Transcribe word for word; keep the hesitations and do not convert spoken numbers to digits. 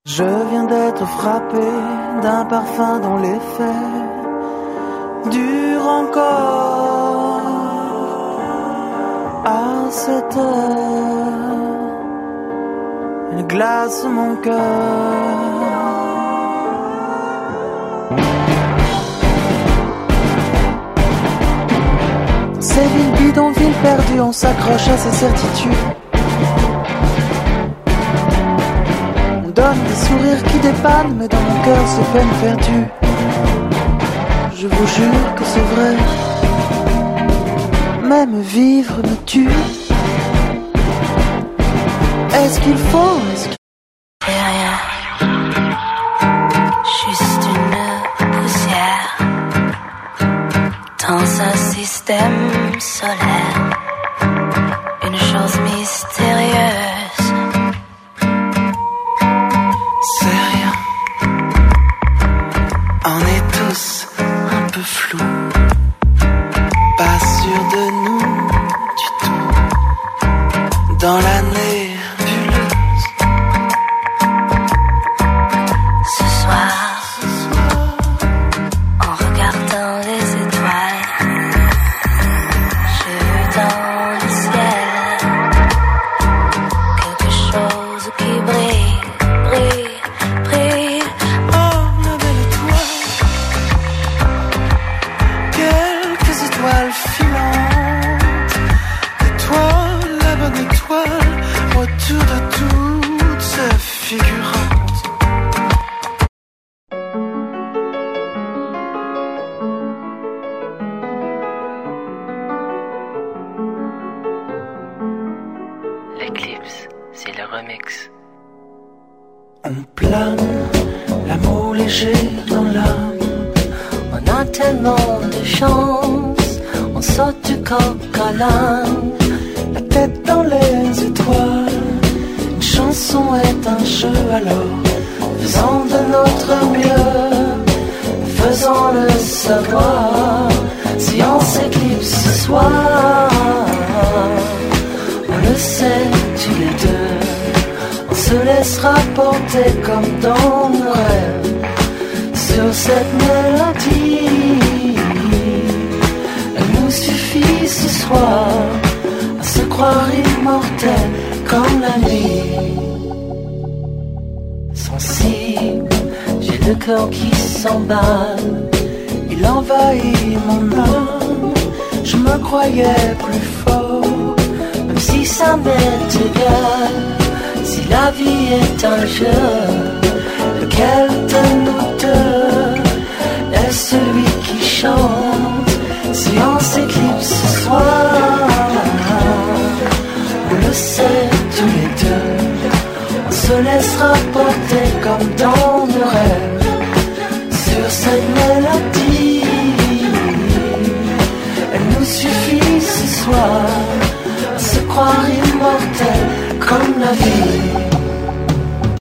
Je viens d'être frappé d'un parfum dont l'effet dure encore à cette heure. Il glace mon cœur. Ces villes bidonvilles perdues, on s'accroche à ces certitudes. On donne des sourires qui dépannent, mais dans mon cœur c'est peine perdue. Je vous jure que c'est vrai, même vivre me tue. Est-ce qu'il faut, est-ce qu'il... C'est rien, juste une poussière dans un système solaire, une chose mystérieuse. C'est rien, on est tous un peu flous, pas sûr de nous du tout, dans la nébuleuse. Ce soir, en regardant les étoiles, j'ai vu dans le ciel quelque chose qui brille, brille, brille. Oh, la belle étoile, quelques étoiles filantes. Et toi, la bonne étoile, autour de toutes ces figurantes. L'éclipse, c'est le remix. On plane, l'amour léger dans l'âme. On a tellement de chance, on saute du coq à l'âne. La tête dans les étoiles, une chanson est un jeu alors. Faisons de notre mieux, faisons-le savoir. Si on s'éclipse ce soir, on le sait tous les deux. On se laissera porter comme dans nos rêves sur cette mélodie. Elle nous suffit ce soir à se croire immortel comme la nuit. Sensible, j'ai le cœur qui s'emballe, Il envahit mon âme. Je me croyais plus fort, même si ça m'est égal. Si la vie est un jeu, lequel de nous deux est celui qui chante? Si on s'éclipse ce soir, on le sait tous les deux. On se laissera porter comme dans nos rêves sur cette mélodie. Elle nous suffit ce soir à se croire immortel comme la vie.